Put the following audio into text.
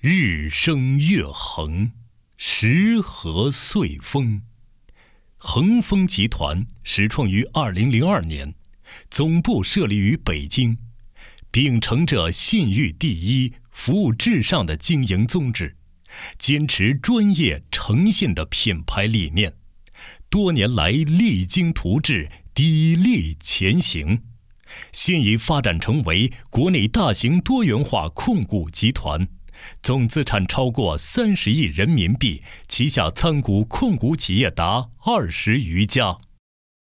日升月横，时和岁丰。恒丰集团始创于2002年，总部设立于北京，秉承着信誉第一、服务至上的经营宗旨，坚持专业诚信的品牌理念，多年来励精图治，砥砺前行，现已发展成为国内大型多元化控股集团，总资产超过30亿人民币，旗下参股控股企业达20余家。